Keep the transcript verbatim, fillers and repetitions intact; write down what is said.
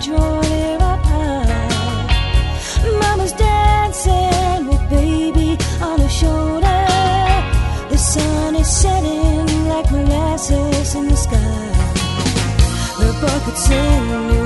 joy up high. Mama's dancing with baby on her shoulder. The sun is setting like molasses in the sky. The bucket's in